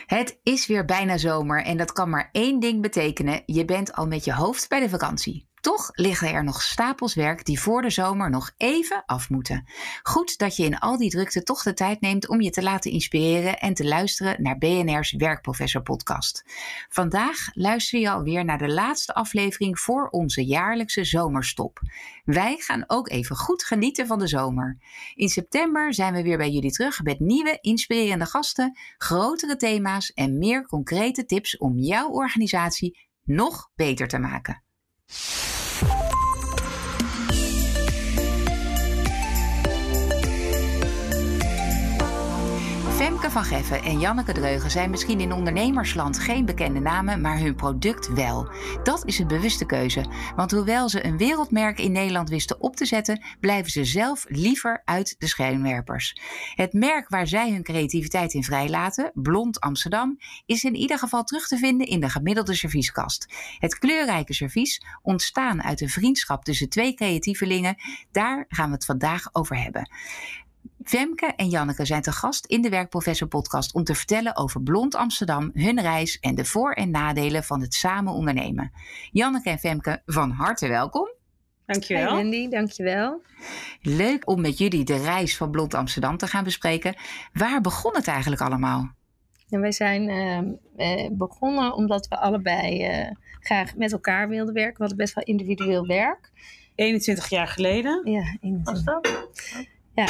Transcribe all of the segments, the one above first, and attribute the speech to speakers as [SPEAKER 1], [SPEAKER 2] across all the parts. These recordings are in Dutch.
[SPEAKER 1] Het is weer bijna zomer en dat kan maar één ding betekenen. Je bent al met je hoofd bij de vakantie. Toch liggen er nog stapels werk die voor de zomer nog even af moeten. Goed dat je in al die drukte toch de tijd neemt om je te laten inspireren en te luisteren naar BNR's Werkprofessor podcast. Vandaag luister je alweer naar de laatste aflevering voor onze jaarlijkse zomerstop. Wij gaan ook even goed genieten van de zomer. In september zijn we weer bij jullie terug met nieuwe inspirerende gasten, grotere thema's en meer concrete tips om jouw organisatie nog beter te maken. Femke van Geffen en Janneke Dreugen zijn misschien in ondernemersland geen bekende namen, maar hun product wel. Dat is een bewuste keuze, want hoewel ze een wereldmerk in Nederland wisten op te zetten, blijven ze zelf liever uit de schijnwerpers. Het merk waar zij hun creativiteit in vrijlaten, Blond Amsterdam, is in ieder geval terug te vinden in de gemiddelde servieskast. Het kleurrijke servies, ontstaan uit een vriendschap tussen twee creatievelingen, daar gaan we het vandaag over hebben. Femke en Janneke zijn te gast in de Werkprofessor podcast om te vertellen over Blond Amsterdam, hun reis en de voor- en nadelen van het samen ondernemen. Janneke en Femke, van harte welkom.
[SPEAKER 2] Dankjewel.
[SPEAKER 3] Hey Wendy, dankjewel.
[SPEAKER 1] Leuk om met jullie de reis van Blond Amsterdam te gaan bespreken. Waar begon het eigenlijk allemaal?
[SPEAKER 3] En wij zijn begonnen omdat we allebei graag met elkaar wilden werken. We hadden best wel individueel werk.
[SPEAKER 2] 21 jaar geleden.
[SPEAKER 3] Ja, 21.
[SPEAKER 2] Was dat?
[SPEAKER 3] Ja,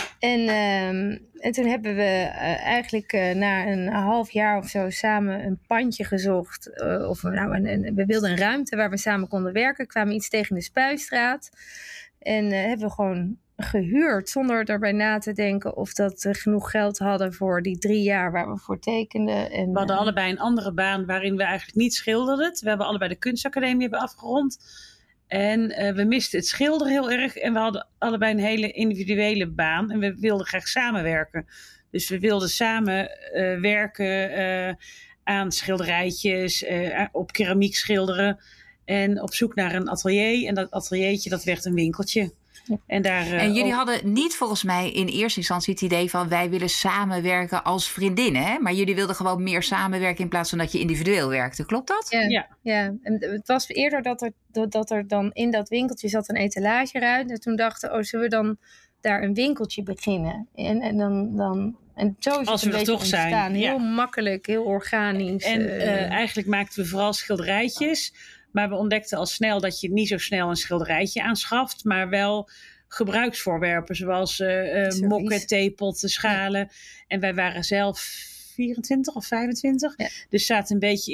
[SPEAKER 3] en toen hebben we eigenlijk na een half jaar of zo samen een pandje gezocht. We wilden een ruimte waar we samen konden werken. Kwamen iets tegen de Spuistraat. En hebben we gewoon gehuurd zonder daarbij na te denken of dat we genoeg geld hadden voor die 3 jaar waar we voor tekenden. En,
[SPEAKER 2] we hadden allebei een andere baan waarin we eigenlijk niet schilderden. We hebben allebei de kunstacademie hebben afgerond. En we misten het schilderen heel erg. En we hadden allebei een hele individuele baan. En we wilden graag samenwerken. Dus we wilden samen werken aan schilderijtjes, op keramiek schilderen. En op zoek naar een atelier. En dat ateliertje, dat werd een winkeltje.
[SPEAKER 3] Ja.
[SPEAKER 1] En jullie hadden niet volgens mij in eerste instantie het idee van wij willen samenwerken als vriendinnen. Hè? Maar jullie wilden gewoon meer samenwerken in plaats van dat je individueel werkte. Klopt dat?
[SPEAKER 3] Ja. En het was eerder dat er dan in dat winkeltje zat een etalageruit. En toen dachten we, zullen we dan daar een winkeltje beginnen? En zo is
[SPEAKER 2] als
[SPEAKER 3] het een beetje
[SPEAKER 2] toch
[SPEAKER 3] ontstaan.
[SPEAKER 2] Zijn.
[SPEAKER 3] Heel makkelijk, heel organisch.
[SPEAKER 2] En eigenlijk maakten we vooral schilderijtjes. Maar we ontdekten al snel dat je niet zo snel een schilderijtje aanschaft. Maar wel gebruiksvoorwerpen zoals mokken, theepotten, schalen. En wij waren zelf 24 of 25. Ja. Dus zaten een beetje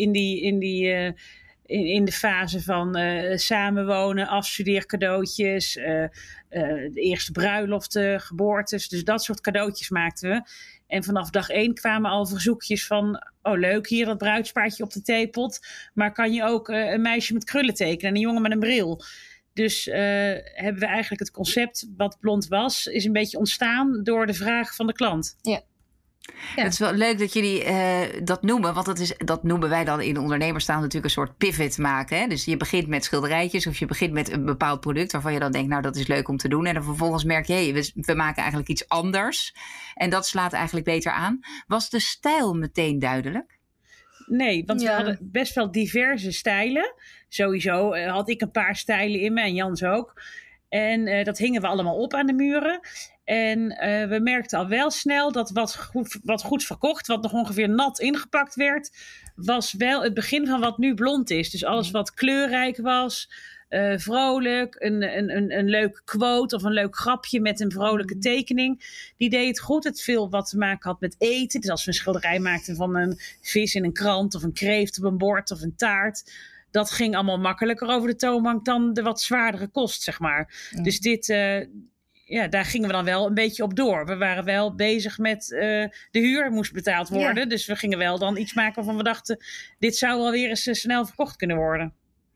[SPEAKER 2] in de fase van samenwonen, afstudeercadeautjes, de eerste bruiloften, geboortes. Dus dat soort cadeautjes maakten we. En vanaf dag 1 kwamen al verzoekjes van, leuk hier dat bruidspaardje op de theepot. Maar kan je ook een meisje met krullen tekenen en een jongen met een bril? Dus hebben we eigenlijk het concept wat Blond was, is een beetje ontstaan door de vraag van de klant.
[SPEAKER 3] Ja.
[SPEAKER 1] Ja. Het is wel leuk dat jullie dat noemen, want dat noemen wij dan in de ondernemerstaal natuurlijk een soort pivot maken. Hè? Dus je begint met schilderijtjes of je begint met een bepaald product waarvan je dan denkt, nou dat is leuk om te doen. En dan vervolgens merk je, we maken eigenlijk iets anders. En dat slaat eigenlijk beter aan. Was de stijl meteen duidelijk?
[SPEAKER 2] Nee, want we hadden best wel diverse stijlen. Sowieso had ik een paar stijlen in me en Jans ook. En dat hingen we allemaal op aan de muren. En we merkten al wel snel dat wat goed verkocht, wat nog ongeveer nat ingepakt werd, was wel het begin van wat nu Blond is. Dus alles wat kleurrijk was, vrolijk, een leuk quote of een leuk grapje met een vrolijke tekening. Die deed het goed. Het veel wat te maken had met eten. Dus als we een schilderij maakten van een vis in een krant of een kreeft op een bord of een taart, dat ging allemaal makkelijker over de toonbank dan de wat zwaardere kost, zeg maar. Ja. Dus daar gingen we dan wel een beetje op door. We waren wel bezig met de huur moest betaald worden. Ja. Dus we gingen wel dan iets maken waarvan we dachten, dit zou wel weer eens snel verkocht kunnen worden.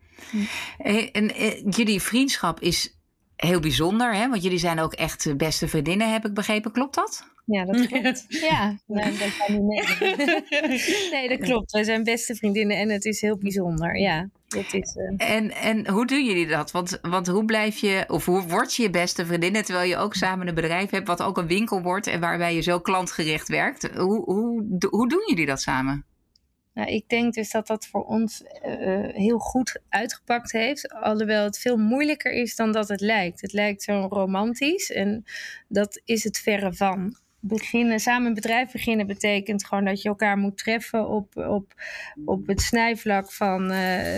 [SPEAKER 1] En jullie vriendschap is heel bijzonder, hè? Want jullie zijn ook echt beste vriendinnen, heb ik begrepen. Klopt dat?
[SPEAKER 3] Ja, dat klopt. Ja, dat kan niet nee, dat klopt. We zijn beste vriendinnen en het is heel bijzonder. Ja, dat is,
[SPEAKER 1] En hoe doen jullie dat? Want hoe blijf je, of hoe word je beste vriendinnen terwijl je ook samen een bedrijf hebt wat ook een winkel wordt en waarbij je zo klantgericht werkt? Hoe doen jullie dat samen?
[SPEAKER 3] Nou, ik denk dus dat voor ons heel goed uitgepakt heeft. Alhoewel het veel moeilijker is dan dat het lijkt. Het lijkt zo romantisch en dat is het verre van. Samen een bedrijf beginnen betekent gewoon dat je elkaar moet treffen op het snijvlak van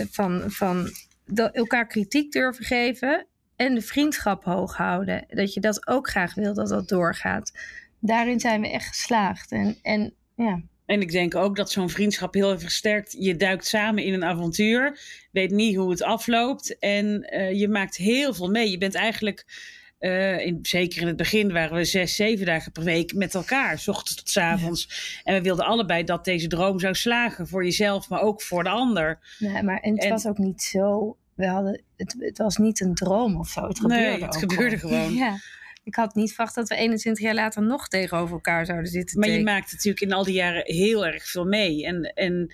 [SPEAKER 3] elkaar kritiek durven geven en de vriendschap hoog houden. Dat je dat ook graag wil, dat dat doorgaat. Daarin zijn we echt geslaagd. En ja.
[SPEAKER 2] En ik denk ook dat zo'n vriendschap heel erg versterkt. Je duikt samen in een avontuur, weet niet hoe het afloopt en je maakt heel veel mee. Je bent eigenlijk, zeker in het begin waren we 6, 7 dagen per week met elkaar, 's ochtends tot 's avonds. Ja. En we wilden allebei dat deze droom zou slagen voor jezelf, maar ook voor de ander.
[SPEAKER 3] Ja, het was ook niet zo. Het was niet een droom of zo. Het gebeurde
[SPEAKER 2] gewoon.
[SPEAKER 3] Ja. Ik had niet verwacht dat we 21 jaar later nog tegenover elkaar zouden zitten.
[SPEAKER 2] Maar je maakt natuurlijk in al die jaren heel erg veel mee. En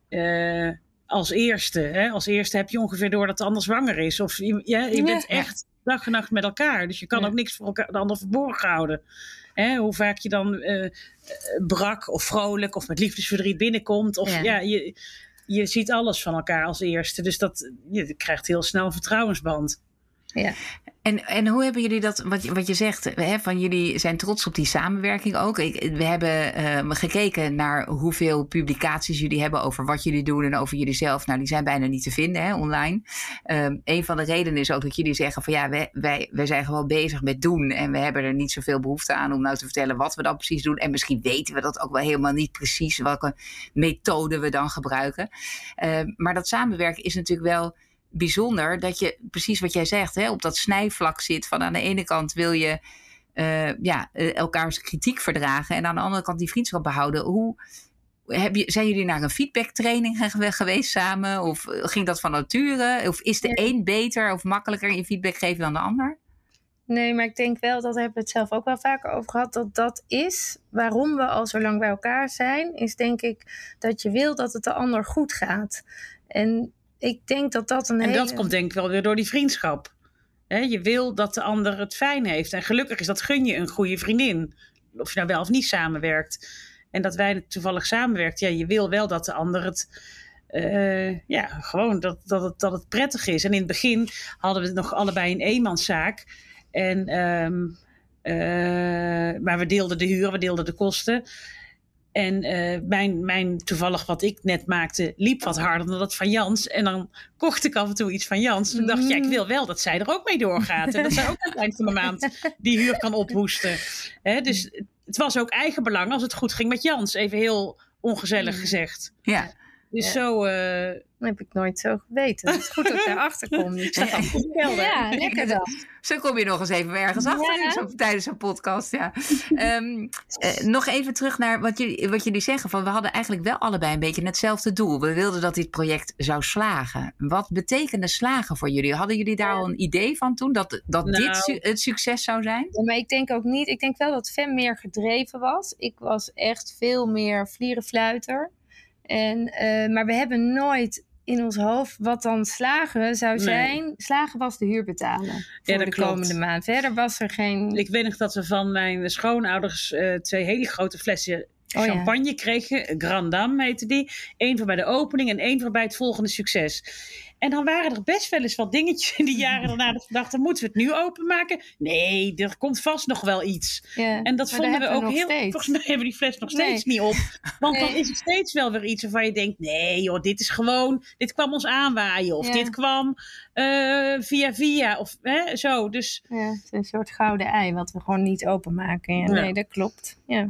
[SPEAKER 2] als eerste heb je ongeveer door dat de ander zwanger is. Of je bent echt dag en nacht met elkaar. Dus je kan ook niks voor de ander verborgen houden. Hoe vaak je dan brak of vrolijk of met liefdesverdriet binnenkomt. Of je ziet alles van elkaar als eerste. Dus je krijgt heel snel een vertrouwensband.
[SPEAKER 3] Ja.
[SPEAKER 1] En hoe hebben jullie dat, wat je zegt, van jullie zijn trots op die samenwerking ook. We hebben gekeken naar hoeveel publicaties jullie hebben over wat jullie doen en over jullie zelf. Nou, die zijn bijna niet te vinden online. Een van de redenen is ook dat jullie zeggen van wij zijn gewoon bezig met doen. En we hebben er niet zoveel behoefte aan om nou te vertellen wat we dan precies doen. En misschien weten we dat ook wel helemaal niet precies, welke methode we dan gebruiken. Maar dat samenwerken is natuurlijk wel bijzonder dat je, precies wat jij zegt, op dat snijvlak zit van aan de ene kant wil je elkaars kritiek verdragen en aan de andere kant die vriendschap behouden. Zijn jullie naar een feedbacktraining geweest samen? Of ging dat van nature? Of is de een beter of makkelijker in feedback geven dan de ander?
[SPEAKER 3] Nee, maar ik denk wel, dat hebben we het zelf ook wel vaker over gehad, dat is waarom we al zo lang bij elkaar zijn, is denk ik dat je wil dat het de ander goed gaat. En ik denk dat dat
[SPEAKER 2] komt denk ik wel weer door die vriendschap. Je wil dat de ander het fijn heeft. En gelukkig is dat gun je een goede vriendin. Of je nou wel of niet samenwerkt. En dat wij toevallig samenwerken. Je wil wel dat de ander het gewoon dat het prettig is. En in het begin hadden we het nog allebei een eenmanszaak. Maar we deelden de huur, we deelden de kosten. En mijn toevallig wat ik net maakte liep wat harder dan dat van Jans. En dan kocht ik af en toe iets van Jans. Toen dacht ik, ik wil wel dat zij er ook mee doorgaat. En dat zij ook aan het eind van de maand die huur kan ophoesten. Dus het was ook eigenbelang als het goed ging met Jans. Even heel ongezellig gezegd.
[SPEAKER 1] Ja.
[SPEAKER 3] Dus zo... Dat heb ik nooit zo geweten. Het is goed dat ik daarachter kom. Ja, lekker dan.
[SPEAKER 1] Zo kom je nog eens even ergens achter tijdens een podcast. Ja. Nog even terug naar wat jullie zeggen. Van, we hadden eigenlijk wel allebei een beetje hetzelfde doel. We wilden dat dit project zou slagen. Wat betekende slagen voor jullie? Hadden jullie daar al een idee van toen? Dat dit het succes zou zijn?
[SPEAKER 3] Ja, maar ik denk ook niet. Ik denk wel dat Fem meer gedreven was. Ik was echt veel meer vlierenfluiter. Maar we hebben nooit in ons hoofd wat dan slagen zou zijn. Nee. Slagen was de huur betalen voor de komende maand. Verder was er geen...
[SPEAKER 2] Ik weet nog dat we van mijn schoonouders 2 hele grote flessen champagne kregen. Grand Dame heette die. 1 voor bij de opening en 1 voor bij het volgende succes. En dan waren er best wel eens wat dingetjes in die jaren daarna dat we dachten, moeten we het nu openmaken? Nee, er komt vast nog wel iets.
[SPEAKER 3] Ja,
[SPEAKER 2] en dat vonden we ook heel...
[SPEAKER 3] Steeds.
[SPEAKER 2] Volgens mij hebben we die fles nog steeds niet op. Want dan is er steeds wel weer iets waarvan je denkt, nee joh, dit kwam ons aanwaaien. Of dit kwam via. Of zo. Dus...
[SPEAKER 3] Ja, het is een soort gouden ei wat we gewoon niet openmaken. Ja, nee, dat klopt. Ja.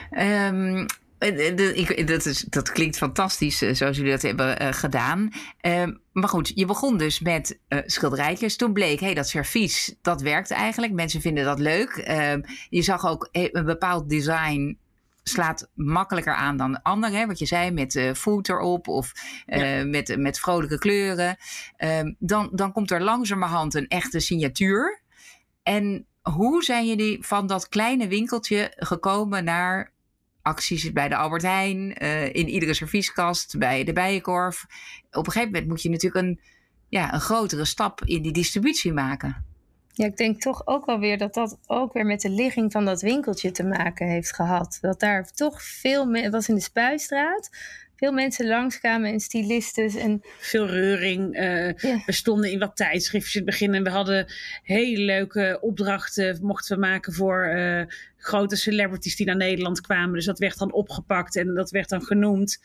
[SPEAKER 1] Dat klinkt fantastisch zoals jullie dat hebben gedaan. Maar goed, je begon dus met schilderijtjes. Toen bleek, dat servies, dat werkt eigenlijk. Mensen vinden dat leuk. Je zag ook een bepaald design slaat makkelijker aan dan de andere. Wat je zei, met food erop of met vrolijke kleuren. Dan komt er langzamerhand een echte signatuur. En hoe zijn jullie van dat kleine winkeltje gekomen naar acties bij de Albert Heijn, in iedere servieskast, bij de Bijenkorf? Op een gegeven moment moet je natuurlijk een grotere stap in die distributie maken.
[SPEAKER 3] Ja, ik denk toch ook wel weer dat ook weer met de ligging van dat winkeltje te maken heeft gehad. Dat daar toch veel meer... Het was in de Spuistraat. veel mensen langskwamen en stylistes. En
[SPEAKER 2] veel reuring. We stonden in wat tijdschriftjes in het begin. En we hadden hele leuke opdrachten. Mochten we maken voor grote celebrities die naar Nederland kwamen. Dus dat werd dan opgepakt en dat werd dan genoemd.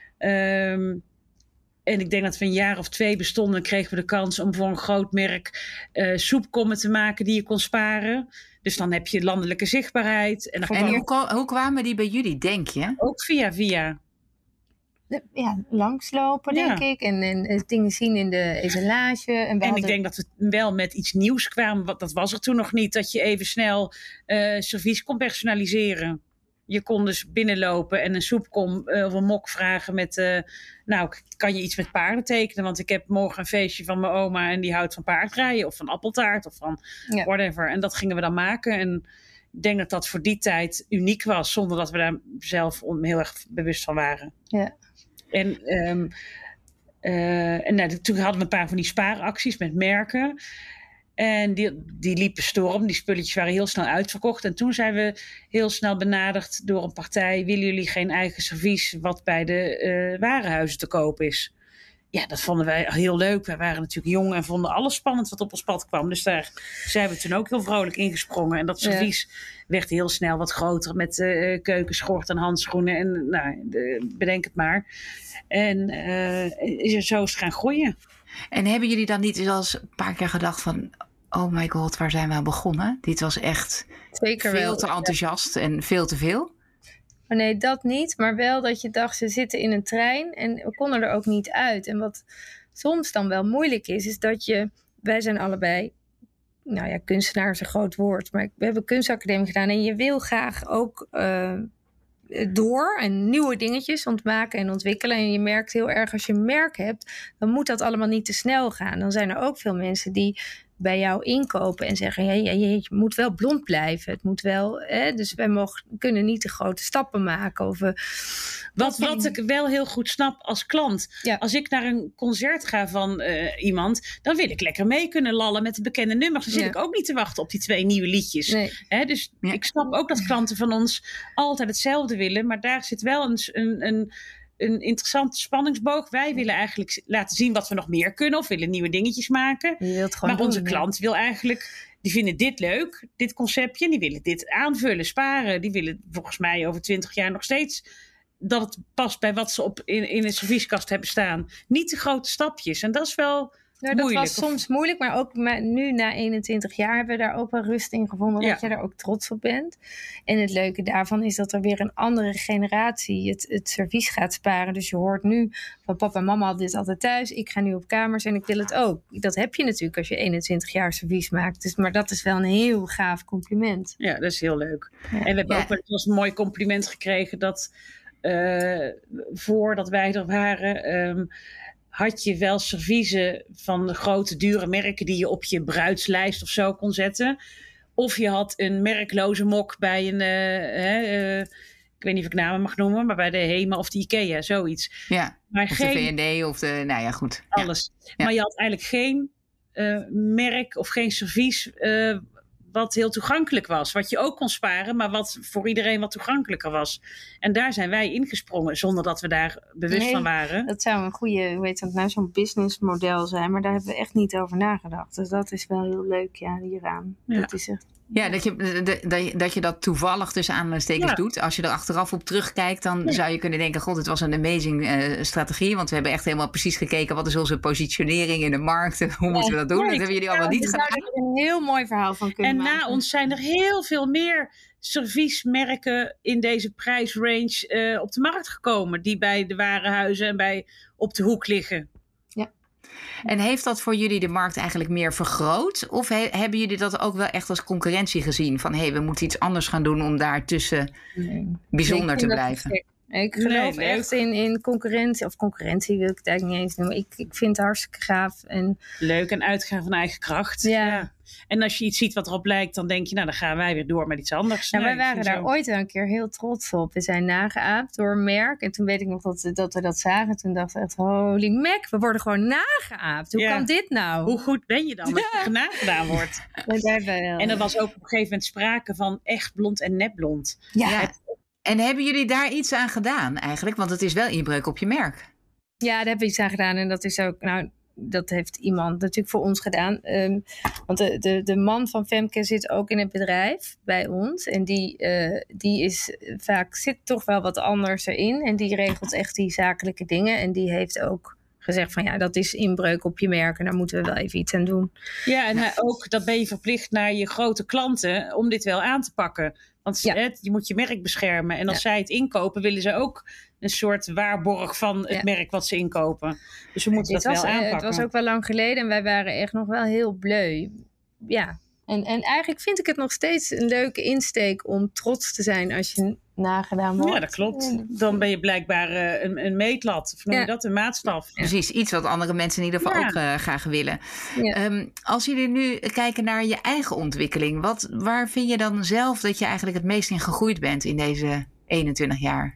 [SPEAKER 2] En ik denk dat we een jaar of 2 bestonden. En kregen we de kans om voor een groot merk soepkommen te maken die je kon sparen. Dus dan heb je landelijke zichtbaarheid. En
[SPEAKER 1] hoe kwamen die bij jullie, denk je?
[SPEAKER 2] Ook via.
[SPEAKER 3] Ja, langslopen, denk ik. En dingen zien in de etalage. En
[SPEAKER 2] ik denk dat we wel met iets nieuws kwamen. Want dat was er toen nog niet. Dat je even snel servies kon personaliseren. Je kon dus binnenlopen en een soepkom of een mok vragen met... kan je iets met paarden tekenen? Want ik heb morgen een feestje van mijn oma en die houdt van paardrijden. Of van appeltaart of van whatever. En dat gingen we dan maken. En ik denk dat dat voor die tijd uniek was. Zonder dat we daar zelf heel erg bewust van waren.
[SPEAKER 3] Ja.
[SPEAKER 2] En toen hadden we een paar van die spaaracties met merken. En die liepen storm. Die spulletjes waren heel snel uitverkocht. En toen zijn we heel snel benaderd door een partij. Willen jullie geen eigen servies wat bij de warenhuizen te koop is? Ja, dat vonden wij heel leuk. Wij waren natuurlijk jong en vonden alles spannend wat op ons pad kwam. Dus daar zijn we toen ook heel vrolijk ingesprongen. En dat servies werd heel snel wat groter met keukenschort en handschoenen. En bedenk het maar. En zo is het gaan groeien.
[SPEAKER 1] En hebben jullie dan niet eens een paar keer gedacht van... oh my god, waar zijn we aan begonnen? Dit was echt veel te enthousiast en veel te veel.
[SPEAKER 3] Oh nee, dat niet. Maar wel dat je dacht, ze zitten in een trein en we konden er ook niet uit. En wat soms dan wel moeilijk is dat wij zijn allebei... kunstenaar is een groot woord, maar we hebben kunstacademie gedaan. En je wil graag ook... door en nieuwe dingetjes ontmaken en ontwikkelen. En je merkt heel erg, als je een merk hebt, dan moet dat allemaal niet te snel gaan. Dan zijn er ook veel mensen die bij jou inkopen en zeggen, je moet wel blond blijven. Het moet wel, dus wij kunnen niet de grote stappen maken.
[SPEAKER 2] Wat ik wel heel goed snap als klant. Ja. Als ik naar een concert ga van iemand, dan wil ik lekker mee kunnen lallen met de bekende nummers. Dan zit ik ook niet te wachten op die 2 nieuwe liedjes. Nee. Dus ik snap ook dat klanten van ons altijd hetzelfde willen. Maar daar zit wel een interessante spanningsboog. Wij willen eigenlijk laten zien wat we nog meer kunnen. Of willen nieuwe dingetjes maken. Maar onze klant wil eigenlijk... Die vinden dit leuk, dit conceptje. Die willen dit aanvullen, sparen. Die willen volgens mij over 20 jaar nog steeds... dat het past bij wat ze in een servieskast hebben staan. Niet de grote stapjes. En dat is wel...
[SPEAKER 3] dat was soms moeilijk, maar ook nu na 21 jaar hebben we daar ook wel rust in gevonden, dat je daar ook trots op bent. En het leuke daarvan is dat er weer een andere generatie het servies gaat sparen. Dus je hoort nu van papa en mama hadden dit altijd thuis, ik ga nu op kamers en ik wil het ook. Dat heb je natuurlijk als je 21 jaar servies maakt. Dus, maar dat is wel een heel gaaf compliment. Ja, dat is heel leuk. Ja. En we hebben ook wel eens een mooi compliment gekregen dat voordat wij er waren... had je wel serviezen van de grote dure merken die je op je bruidslijst of zo kon zetten. Of je had een merkloze mok bij een, ik weet niet of ik namen mag noemen, maar bij de HEMA of de IKEA, zoiets.
[SPEAKER 1] Ja, maar of geen, de V&D of de, goed.
[SPEAKER 2] Alles. Ja. Maar je had eigenlijk geen merk of geen servies wat heel toegankelijk was. Wat je ook kon sparen, maar wat voor iedereen wat toegankelijker was. En daar zijn wij ingesprongen, zonder dat we daar bewust van waren. Dat zou een goede, hoe heet dat nou, zo'n businessmodel zijn. Maar daar hebben we echt niet over nagedacht. Dus dat is wel heel leuk, hieraan. Ja. Dat is echt...
[SPEAKER 1] Ja, dat je dat toevallig tussen aanstekens doet. Als je er achteraf op terugkijkt, dan zou je kunnen denken... god, het was een amazing strategie. Want we hebben echt helemaal precies gekeken... wat is onze positionering in de markt en hoe moeten we dat doen? Dat hebben jullie allemaal niet gedaan.
[SPEAKER 3] Daar een heel mooi verhaal van kunnen maken.
[SPEAKER 2] En na ons zijn er heel veel meer serviesmerken in deze prijsrange op de markt gekomen. Die bij de warenhuizen en op de hoek liggen.
[SPEAKER 1] En heeft dat voor jullie de markt eigenlijk meer vergroot? Of hebben jullie dat ook wel echt als concurrentie gezien? Van we moeten iets anders gaan doen om daartussen bijzonder te blijven.
[SPEAKER 3] Ik geloof echt in concurrentie. Of concurrentie wil ik het eigenlijk niet eens noemen. Ik vind het hartstikke gaaf. En
[SPEAKER 2] leuk en uitgaan van eigen kracht. Ja. En als je iets ziet wat erop lijkt, dan denk je, dan gaan wij weer door met iets anders.
[SPEAKER 3] Wij waren daar ooit wel een keer heel trots op. We zijn nageaapt door een merk. En toen weet ik nog dat we dat zagen. Toen dachten we echt, holy mac, we worden gewoon nageaapt. Hoe kan dit nou?
[SPEAKER 2] Hoe goed ben je dan als je nagedaan wordt? En er was ook op een gegeven moment sprake van echt blond en nepblond.
[SPEAKER 3] Ja.
[SPEAKER 1] En hebben jullie daar iets aan gedaan eigenlijk? Want het is wel inbreuk op je merk.
[SPEAKER 3] Ja, daar hebben we iets aan gedaan. En dat is ook, dat heeft iemand natuurlijk voor ons gedaan. Want de man van Femke zit ook in het bedrijf bij ons. En die is vaak, zit toch wel wat anders erin. En die regelt echt die zakelijke dingen. En die heeft ook gezegd van dat is inbreuk op je merk. En daar moeten we wel even iets aan doen.
[SPEAKER 2] Ja, en ook dat ben je verplicht naar je grote klanten om dit wel aan te pakken. Want je moet je merk beschermen. En als zij het inkopen, willen ze ook een soort waarborg van het merk wat ze inkopen. Dus we moeten dat wel aanpakken.
[SPEAKER 3] Het was ook wel lang geleden en wij waren echt nog wel heel bleu. Ja, en eigenlijk vind ik het nog steeds een leuke insteek om trots te zijn als je nagedaan wordt.
[SPEAKER 2] Ja, dat klopt. Dan ben je blijkbaar een meetlat. Of noem je dat? Een maatstaf.
[SPEAKER 1] Ja. Precies, iets wat andere mensen in ieder geval ook graag willen. Ja. Als jullie nu kijken naar je eigen ontwikkeling, waar vind je dan zelf dat je eigenlijk het meest in gegroeid bent in deze 21 jaar?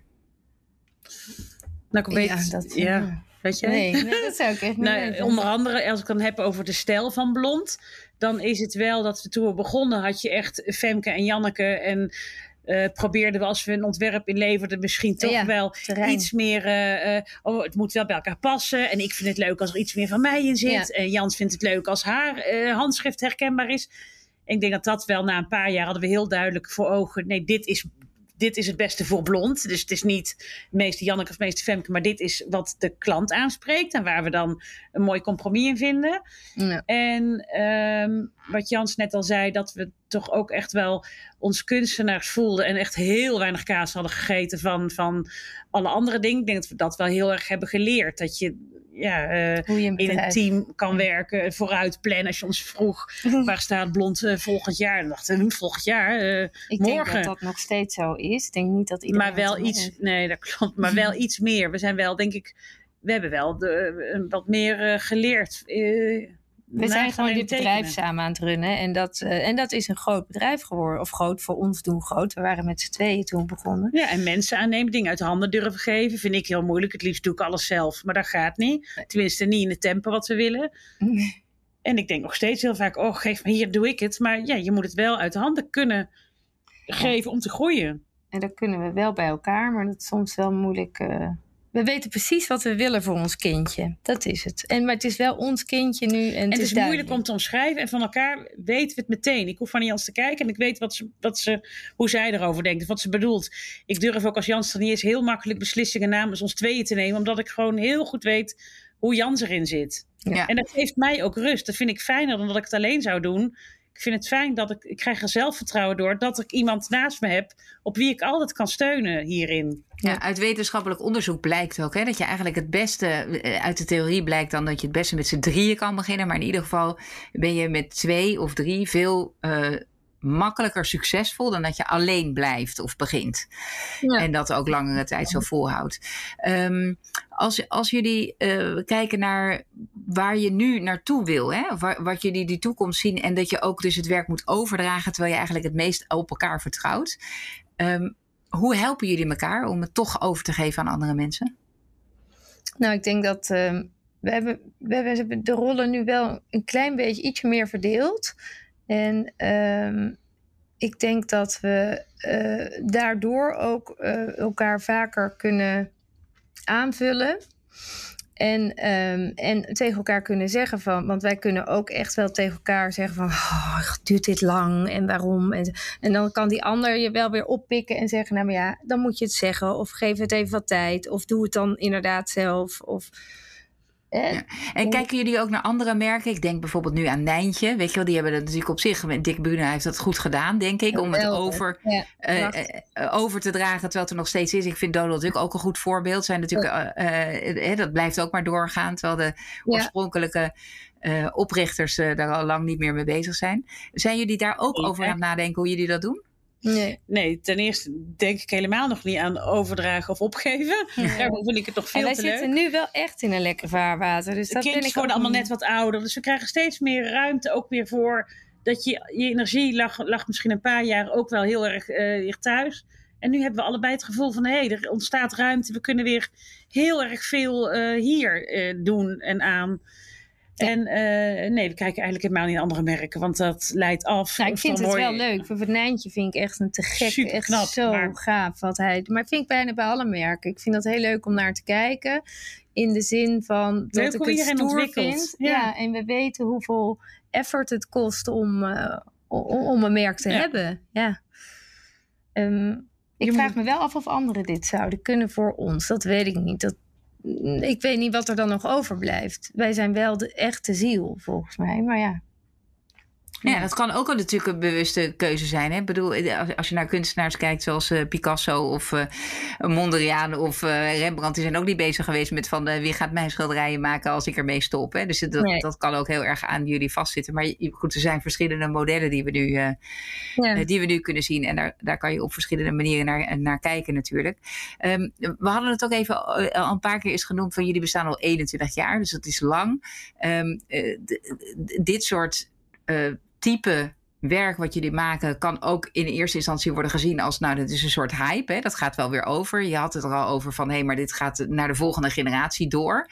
[SPEAKER 2] Nou, ik weet weet jij?
[SPEAKER 3] Nee, dat zou ik echt niet weten.
[SPEAKER 2] Onder andere, als ik dan heb over de stijl van blond, dan is het wel dat we toen we begonnen, had je echt Femke en Janneke en probeerden we als we een ontwerp inleverden misschien toch wel iets meer, het moet wel bij elkaar passen en ik vind het leuk als er iets meer van mij in zit en Jans vindt het leuk als haar handschrift herkenbaar is. En ik denk dat wel na een paar jaar hadden we heel duidelijk voor ogen, nee, dit is het beste voor blond. Dus het is niet meeste Janneke of meeste Femke, maar dit is wat de klant aanspreekt en waar we dan een mooi compromis in vinden. Ja. En wat Jans net al zei, dat we toch ook echt wel ons kunstenaars voelden en echt heel weinig kaas hadden gegeten van alle andere dingen. Ik denk dat we dat wel heel erg hebben geleerd. Dat je in een team kan werken, vooruit plannen. Als je ons vroeg, waar staat blond volgend jaar? En dachten we, volgend jaar,
[SPEAKER 3] ik
[SPEAKER 2] morgen.
[SPEAKER 3] Ik denk dat nog steeds zo is. Ik denk niet dat iedereen...
[SPEAKER 2] Maar wel iets, nee, dat klopt. Maar wel iets meer. We zijn wel, denk ik, we hebben wel wat meer geleerd.
[SPEAKER 3] We zijn gewoon dit bedrijf samen aan het runnen. En dat is een groot bedrijf geworden. Of groot, voor ons doen groot. We waren met z'n tweeën toen begonnen.
[SPEAKER 2] Ja, en mensen aannemen, dingen uit handen durven geven. Vind ik heel moeilijk. Het liefst doe ik alles zelf. Maar dat gaat niet. Tenminste, niet in het tempo wat we willen. Nee. En ik denk nog steeds heel vaak, geef me hier, doe ik het. Maar je moet het wel uit de handen kunnen geven om te groeien.
[SPEAKER 3] En dat kunnen we wel bij elkaar. Maar dat is soms wel moeilijk... We weten precies wat we willen voor ons kindje. Dat is het. Maar het is wel ons kindje nu. En
[SPEAKER 2] het is moeilijk om te omschrijven. En van elkaar weten we het meteen. Ik hoef van Jans te kijken. En ik weet hoe zij erover denkt. Wat ze bedoelt. Ik durf ook als Jans er niet is heel makkelijk beslissingen namens ons tweeën te nemen. Omdat ik gewoon heel goed weet hoe Jans erin zit. Ja. En dat geeft mij ook rust. Dat vind ik fijner dan dat ik het alleen zou doen. Ik vind het fijn dat ik krijg er zelfvertrouwen door dat ik iemand naast me heb op wie ik altijd kan steunen hierin.
[SPEAKER 1] Ja, uit wetenschappelijk onderzoek blijkt ook dat je eigenlijk het beste, uit de theorie blijkt dan dat je het beste met z'n drieën kan beginnen. Maar in ieder geval ben je met 2 of 3 veel makkelijker succesvol dan dat je alleen blijft of begint. Ja. En dat ook langere tijd zo volhoudt. Als jullie kijken naar waar je nu naartoe wil, wat jullie die toekomst zien en dat je ook dus het werk moet overdragen terwijl je eigenlijk het meest op elkaar vertrouwt. Hoe helpen jullie elkaar om het toch over te geven aan andere mensen?
[SPEAKER 3] Nou, ik denk dat we hebben de rollen nu wel een klein beetje ietsje meer verdeeld. En ik denk dat we daardoor ook elkaar vaker kunnen aanvullen. En tegen elkaar kunnen zeggen van... Want wij kunnen ook echt wel tegen elkaar zeggen van... duurt dit lang en waarom? En dan kan die ander je wel weer oppikken en zeggen... Nou, maar ja, dan moet je het zeggen. Of geef het even wat tijd. Of doe het dan inderdaad zelf.
[SPEAKER 1] Ja. En kijken jullie ook naar andere merken? Ik denk bijvoorbeeld nu aan Nijntje. Weet je wel, die hebben dat natuurlijk op zich... Dick Bruna heeft dat goed gedaan, denk ik. Om het over te dragen terwijl het er nog steeds is. Ik vind Donald Duck ook een goed voorbeeld. Zijn natuurlijk, dat blijft ook maar doorgaan. Terwijl de oorspronkelijke oprichters daar al lang niet meer mee bezig zijn. Zijn jullie daar ook over aan het nadenken hoe jullie dat doen?
[SPEAKER 2] Nee, ten eerste denk ik helemaal nog niet aan overdragen of opgeven. Daarom vind ik het nog veel te leuk.
[SPEAKER 3] En wij zitten nu wel echt in een lekker vaarwater. Dus
[SPEAKER 2] de kinderen worden allemaal net wat ouder. Dus we krijgen steeds meer ruimte ook weer voor... dat je energie lag misschien een paar jaar ook wel heel erg hier thuis. En nu hebben we allebei het gevoel van... er ontstaat ruimte. We kunnen weer heel erg veel hier doen en aan. Ja. En we kijken eigenlijk helemaal niet naar andere merken, want dat leidt af.
[SPEAKER 3] Nou, ik vind het wel leuk. Voor Venijntje vind ik echt een te gek.
[SPEAKER 2] Super
[SPEAKER 3] echt
[SPEAKER 2] knap,
[SPEAKER 3] zo gaaf wat hij... Maar vind ik bijna bij alle merken. Ik vind dat heel leuk om naar te kijken. In de zin van dat ik het stoer vind. Ja, en we weten hoeveel effort het kost om een merk te hebben. Ja. Ik vraag me wel af of anderen dit zouden kunnen voor ons. Dat weet ik niet. Ik weet niet wat er dan nog overblijft. Wij zijn wel de echte ziel, volgens mij. Maar ja.
[SPEAKER 1] Ja, dat kan ook natuurlijk een bewuste keuze zijn. Hè? Ik bedoel, als je naar kunstenaars kijkt zoals Picasso of Mondriaan of Rembrandt, die zijn ook niet bezig geweest met wie gaat mijn schilderijen maken als ik ermee stop. Hè? Dus dat kan ook heel erg aan jullie vastzitten. Maar goed, er zijn verschillende modellen die we nu kunnen zien. En daar kan je op verschillende manieren naar kijken natuurlijk. We hadden het ook even al een paar keer eens genoemd van jullie bestaan al 21 jaar. Dus dat is lang. Dit soort type werk wat jullie maken kan ook in eerste instantie worden gezien als, nou, dat is een soort hype. Hè? Dat gaat wel weer over. Je had het er al over van, maar dit gaat naar de volgende generatie door.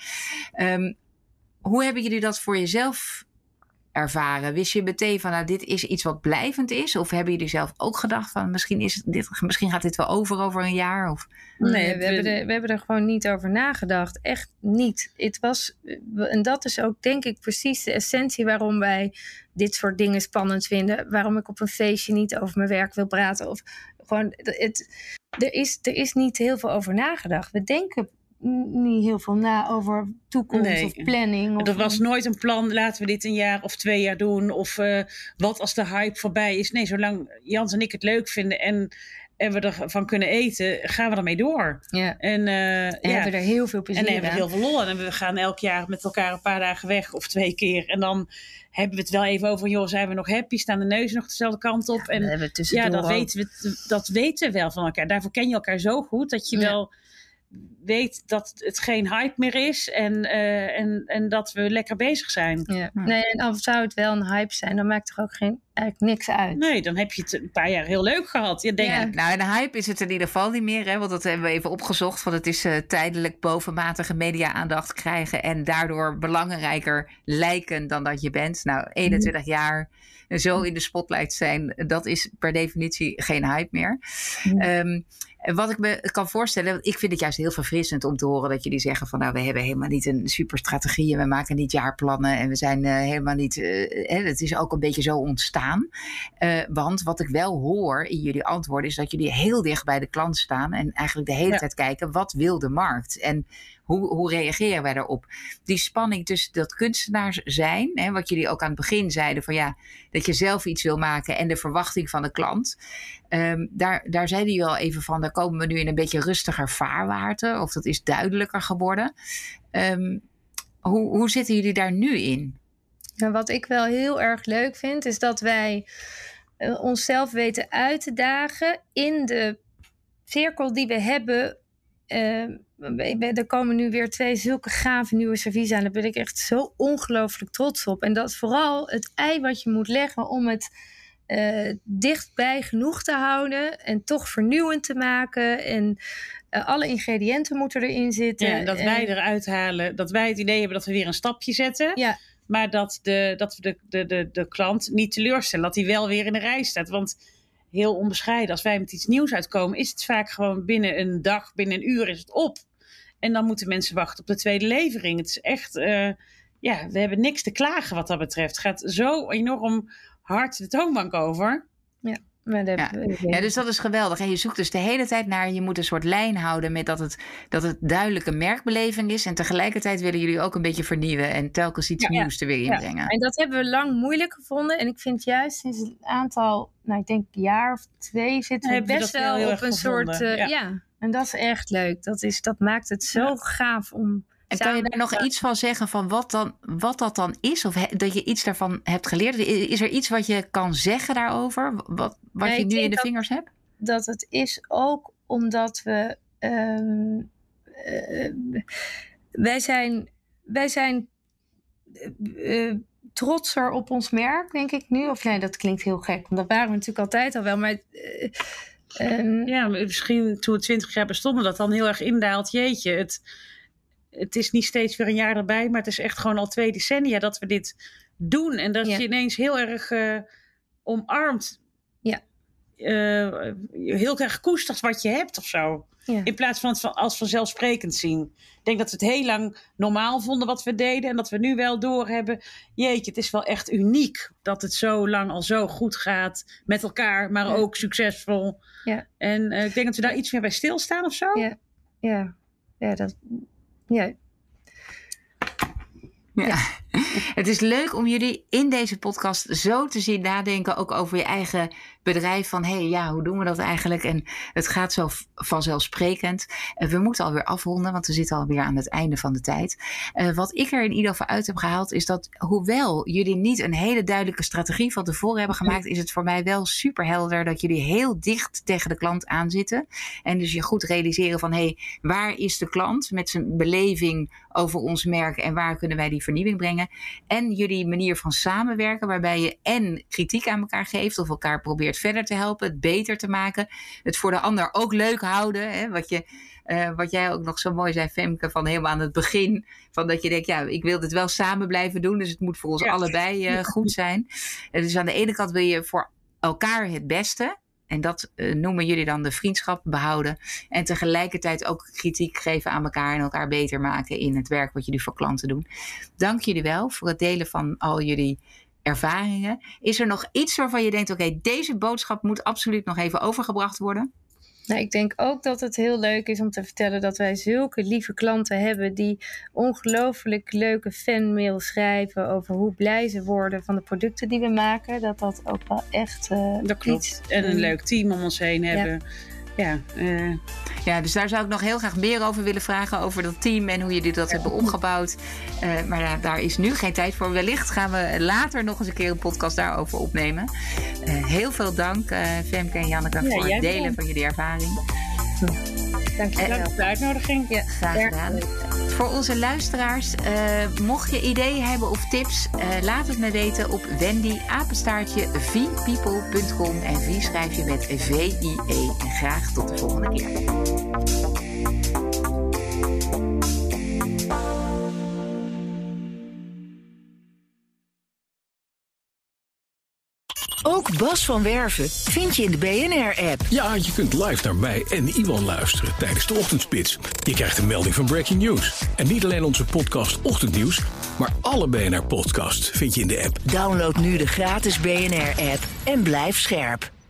[SPEAKER 1] Hoe hebben jullie dat voor jezelf ervaren? Wist je meteen van, dit is iets wat blijvend is? Of hebben jullie zelf ook gedacht van, misschien gaat dit wel over een jaar? Of...
[SPEAKER 3] Nee, we hebben er gewoon niet over nagedacht. Echt niet. En dat is ook, denk ik, precies de essentie waarom wij dit soort dingen spannend vinden. Waarom ik op een feestje niet over mijn werk wil praten. Of gewoon, er is niet heel veel over nagedacht. We denken niet heel veel na over toekomst of planning.
[SPEAKER 2] Er was nooit een plan, laten we dit een jaar of 2 jaar doen. Of wat als de hype voorbij is. Nee, zolang Jans en ik het leuk vinden en we ervan kunnen eten, gaan we ermee door.
[SPEAKER 3] Ja. En hebben we er heel veel plezier
[SPEAKER 2] in. En hebben we heel veel lol. En we gaan elk jaar met elkaar een paar dagen weg of 2 keer. En dan hebben we het wel even over, joh, zijn we nog happy? Staan de neuzen nog dezelfde kant op?
[SPEAKER 3] Ja,
[SPEAKER 2] dat weten we wel van elkaar. Daarvoor ken je elkaar zo goed dat je wel weet dat het geen hype meer is en dat we lekker bezig zijn.
[SPEAKER 3] Ja. Nee, en al zou het wel een hype zijn, dan maakt er ook eigenlijk niks uit.
[SPEAKER 2] Nee, dan heb je het een paar jaar heel leuk gehad.
[SPEAKER 1] Nou, en de hype is het in ieder geval niet meer, hè, want dat hebben we even opgezocht, want het is tijdelijk bovenmatige media-aandacht krijgen en daardoor belangrijker lijken dan dat je bent. Nou, 21 jaar zo in de spotlight zijn, dat is per definitie geen hype meer. Wat ik me kan voorstellen, ik vind het juist heel verfrissend om te horen dat jullie zeggen van, we hebben helemaal niet een super strategie en we maken niet jaarplannen en we zijn helemaal niet, het is ook een beetje zo ontstaan. Want wat ik wel hoor in jullie antwoorden is dat jullie heel dicht bij de klant staan en eigenlijk de hele tijd kijken, wat wil de markt? En hoe reageren wij daarop? Die spanning tussen dat kunstenaars zijn, hè, wat jullie ook aan het begin zeiden, van dat je zelf iets wil maken en de verwachting van de klant. Daar zeiden jullie al even van, daar komen we nu in een beetje rustiger vaarwater, of dat is duidelijker geworden. Hoe zitten jullie daar nu in?
[SPEAKER 3] Ja, wat ik wel heel erg leuk vind, is dat wij onszelf weten uit te dagen in de cirkel die we hebben. Er komen nu weer 2 zulke gave nieuwe servies aan. Daar ben ik echt zo ongelooflijk trots op. En dat is vooral het ei wat je moet leggen om het dichtbij genoeg te houden en toch vernieuwend te maken. En alle ingrediënten moeten erin zitten.
[SPEAKER 2] Ja, dat wij eruit halen, dat wij het idee hebben dat we weer een stapje zetten.
[SPEAKER 3] Ja.
[SPEAKER 2] Maar dat we de klant niet teleurstellen. Dat hij wel weer in de rij staat. Want heel onbescheiden, als wij met iets nieuws uitkomen, is het vaak gewoon binnen een dag, binnen een uur is het op. En dan moeten mensen wachten op de tweede levering. Het is echt, we hebben niks te klagen wat dat betreft. Het gaat zo enorm hard de toonbank over.
[SPEAKER 3] Ja.
[SPEAKER 1] Dus dat is geweldig. En je zoekt dus de hele tijd naar, je moet een soort lijn houden met dat het duidelijke merkbeleving is. En tegelijkertijd willen jullie ook een beetje vernieuwen en telkens iets nieuws er weer inbrengen.
[SPEAKER 3] Ja. En dat hebben we lang moeilijk gevonden. En ik vind juist sinds een aantal, ik denk een jaar of 2 zitten we best wel op een soort, en dat is echt leuk. Dat maakt het zo gaaf om.
[SPEAKER 1] En kan je daar nog iets van zeggen van wat dat dan is? Of dat je iets daarvan hebt geleerd? Is er iets wat je kan zeggen daarover? Wat je nu in de vingers hebt?
[SPEAKER 3] Dat het is ook omdat we... wij zijn trotser op ons merk, denk ik nu. Of nee, dat klinkt heel gek. Want dat waren we natuurlijk altijd al wel. Maar...
[SPEAKER 2] misschien toen we 20 jaar bestonden dat dan heel erg indaalt. Jeetje, het is niet steeds weer een jaar erbij, maar het is echt gewoon al 2 decennia dat we dit doen. En dat je ineens heel erg omarmt.
[SPEAKER 3] Ja.
[SPEAKER 2] Heel erg koestert wat je hebt of zo.
[SPEAKER 3] Ja.
[SPEAKER 2] In plaats van het als vanzelfsprekend zien. Ik denk dat we het heel lang normaal vonden wat we deden. En dat we nu wel doorhebben. Jeetje, het is wel echt uniek dat het zo lang al zo goed gaat. Met elkaar, maar ook succesvol.
[SPEAKER 3] Ja.
[SPEAKER 2] En ik denk dat we daar iets meer bij stilstaan of zo.
[SPEAKER 3] Ja.
[SPEAKER 1] Ja. Het is leuk om jullie in deze podcast zo te zien nadenken. Ook over je eigen bedrijf. Van hoe doen we dat eigenlijk? En het gaat zo vanzelfsprekend. We moeten alweer afronden. Want we zitten alweer aan het einde van de tijd. Wat ik er in ieder geval uit heb gehaald. Is dat hoewel jullie niet een hele duidelijke strategie van tevoren hebben gemaakt. Is het voor mij wel super helder. Dat jullie heel dicht tegen de klant aanzitten. En dus je goed realiseren van waar is de klant? Met zijn beleving over ons merk. En waar kunnen wij die vernieuwing brengen? En jullie manier van samenwerken, waarbij je en kritiek aan elkaar geeft of elkaar probeert verder te helpen, het beter te maken, het voor de ander ook leuk houden. Hè? Wat jij ook nog zo mooi zei, Femke, van helemaal aan het begin, van dat je denkt, ik wil dit wel samen blijven doen, dus het moet voor ons allebei goed zijn. Dus aan de ene kant wil je voor elkaar het beste. En dat noemen jullie dan de vriendschap behouden. En tegelijkertijd ook kritiek geven aan elkaar en elkaar beter maken in het werk wat jullie voor klanten doen. Dank jullie wel voor het delen van al jullie ervaringen. Is er nog iets waarvan je denkt, oké, deze boodschap moet absoluut nog even overgebracht worden?
[SPEAKER 3] Nou, ik denk ook dat het heel leuk is om te vertellen dat wij zulke lieve klanten hebben die ongelooflijk leuke fanmail schrijven over hoe blij ze worden van de producten die we maken. Dat ook wel echt
[SPEAKER 2] dat klopt. En een leuk team om ons heen hebben.
[SPEAKER 1] Ja, dus daar zou ik nog heel graag meer over willen vragen. Over dat team en hoe jullie dat hebben opgebouwd. Maar daar is nu geen tijd voor. Wellicht gaan we later nog eens een keer een podcast daarover opnemen. Heel veel dank, Femke en Janneke, voor het delen van jullie ervaring.
[SPEAKER 3] Dank je wel
[SPEAKER 2] voor de uitnodiging.
[SPEAKER 1] Ja, graag gedaan. Voor onze luisteraars, mocht je ideeën hebben of tips, laat het me weten op wendy@vpeople.com. En V schrijf je met V-I-E. En graag tot de volgende keer.
[SPEAKER 4] Ook Bas van Werven vind je in de BNR-app.
[SPEAKER 5] Ja, je kunt live naar mij en Iwan luisteren tijdens de ochtendspits. Je krijgt een melding van Breaking News. En niet alleen onze podcast Ochtendnieuws, maar alle BNR-podcasts vind je in de app.
[SPEAKER 4] Download nu de gratis BNR-app en blijf scherp.